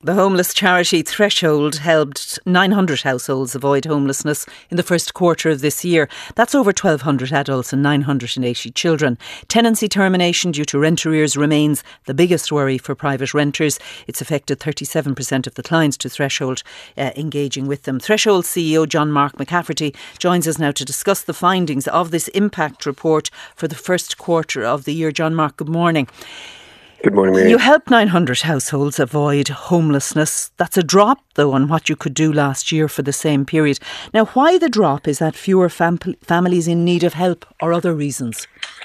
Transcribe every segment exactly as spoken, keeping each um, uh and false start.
The homeless charity Threshold helped nine hundred households avoid homelessness in the first quarter of this year. That's over twelve hundred adults and nine hundred eighty children. Tenancy termination due to rent arrears remains the biggest worry for private renters. It's affected thirty-seven percent of the clients to Threshold uh, engaging with them. Threshold C E O John Mark McCafferty joins us now to discuss the findings of this impact report for the first quarter of the year. John Mark, good morning. Good morning, Mary. You helped nine hundred households avoid homelessness. That's a drop, though, on what you could do last year for the same period. Now, why the drop? Is that fewer fam- families in need of help or other reasons?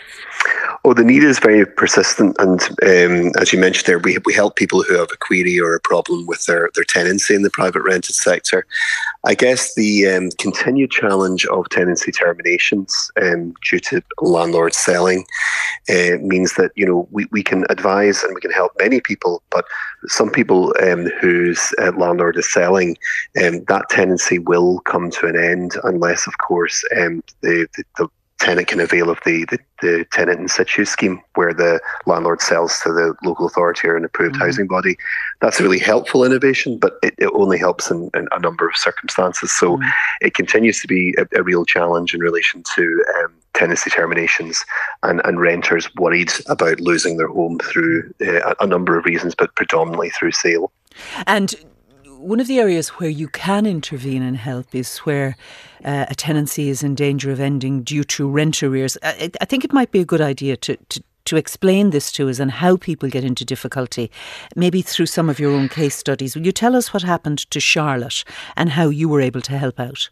Oh, the need is very persistent, and um, as you mentioned there, we we help people who have a query or a problem with their, their tenancy in the private rented sector. I guess the um, continued challenge of tenancy terminations um, due to landlords selling uh, means that, you know, we, we can advise and we can help many people, but some people um, whose uh, landlord is selling, um, that tenancy will come to an end unless, of course, um, the, the, the tenant can avail of the, the, the tenant in situ scheme where the landlord sells to the local authority or an approved mm-hmm. housing body. That's a really helpful innovation, but it, it only helps in, in a number of circumstances. So mm-hmm. it continues to be a, a real challenge in relation to um, tenancy terminations and, and renters worried about losing their home through uh, a number of reasons, but predominantly through sale. And one of the areas where you can intervene and help is where uh, a tenancy is in danger of ending due to rent arrears. I, I think it might be a good idea to, to, to explain this to us and how people get into difficulty, maybe through some of your own case studies. Will you tell us what happened to Charlotte and how you were able to help out?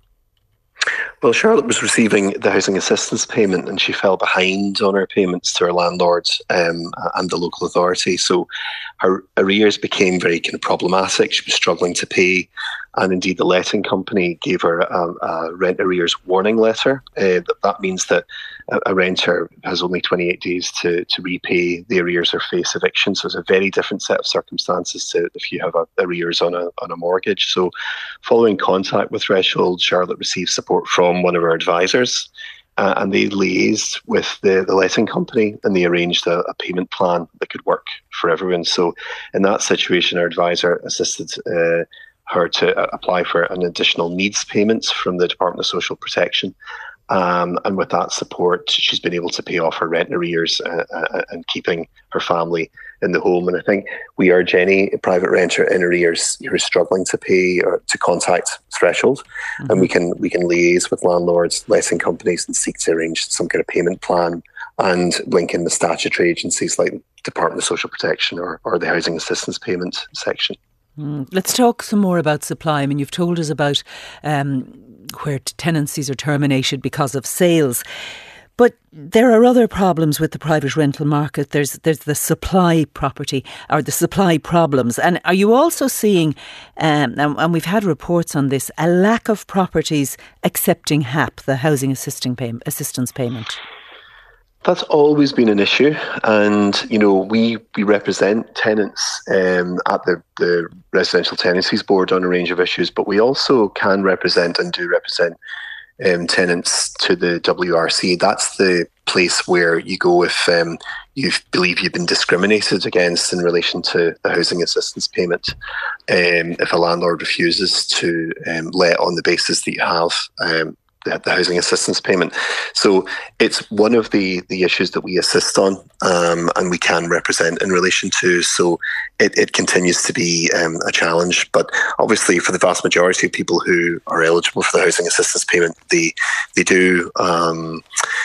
Well, Charlotte was receiving the housing assistance payment and she fell behind on her payments to her landlord um, and the local authority. So her arrears became very kind of problematic. She was struggling to pay, and indeed the letting company gave her a, a rent arrears warning letter. Uh, that means that a renter has only twenty-eight days to, to repay the arrears or face eviction. So it's a very different set of circumstances to if you have a, arrears on a on a mortgage. So following contact with Threshold, Charlotte received support from one of our advisors, uh, and they liaised with the, the letting company and they arranged a, a payment plan that could work for everyone. So in that situation, our advisor assisted uh, her to apply for an additional needs payments from the Department of Social Protection. Um, and with that support, she's been able to pay off her rent arrears uh, uh, and keeping her family in the home. And I think we urge any private renter in arrears who is struggling to pay or to contact Threshold, mm-hmm. and we can we can liaise with landlords, letting companies, and seek to arrange some kind of payment plan and link in the statutory agencies like Department of Social Protection or, or the Housing Assistance Payment section. Mm. Let's talk some more about supply. I mean, you've told us about um, where tenancies are terminated because of sales. But there are other problems with the private rental market. There's there's the supply property or the supply problems. And are you also seeing, um, and, and we've had reports on this, a lack of properties accepting H A P, the Housing Assisting pay- Assistance Payment? That's always been an issue, and you know we we represent tenants um, at the, the Residential Tenancies Board on a range of issues, but we also can represent and do represent um, tenants to the W R C. That's the place where you go if um, you believe you've been discriminated against in relation to the housing assistance payment. Um, if a landlord refuses to um, let on the basis that you have um, the, the housing assistance payment. So it's one of the, the issues that we assist on um, and we can represent in relation to. So it, it continues to be um, a challenge. But obviously for the vast majority of people who are eligible for the housing assistance payment, they, they do um,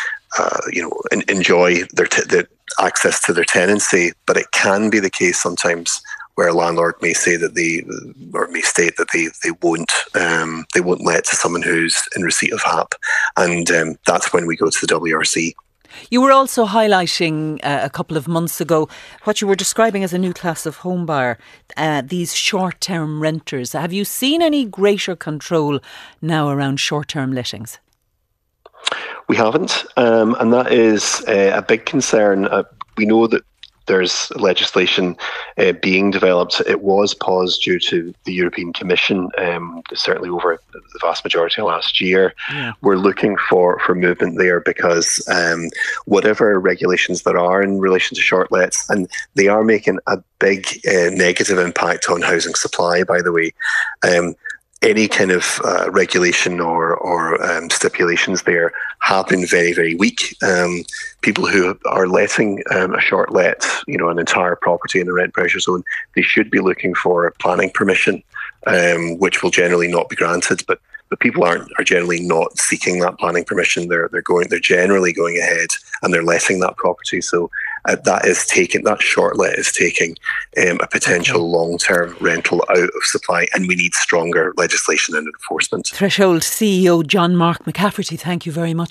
uh, you know, en- enjoy their, t- their access to their tenancy. But it can be the case sometimes where a landlord may say that they, or may state that they they won't um, they won't let to someone who's in receipt of H A P, and um, that's when we go to the W R C. You were also highlighting uh, a couple of months ago what you were describing as a new class of home buyer, uh, these short-term renters. Have you seen any greater control now around short-term lettings? We haven't, um, and that is uh, a big concern. Uh, we know that there's legislation uh, being developed. It was paused due to the European Commission, um, certainly over the vast majority of last year. Yeah. We're looking for, for movement there because um, whatever regulations there are in relation to short lets, and they are making a big uh, negative impact on housing supply, by the way. Um, Any kind of uh, regulation or, or um, stipulations there have been very, very weak. Um, people who are letting um, a short let, you know, an entire property in a rent pressure zone, they should be looking for planning permission, um, which will generally not be granted. But but people aren't are generally not seeking that planning permission. They're they're going they're generally going ahead and they're letting that property. So uh, that is taking that short let is taking um, a potential okay. long term rental out of supply, and we need stronger legislation and enforcement. Threshold C E O John Mark McCafferty, thank you very much.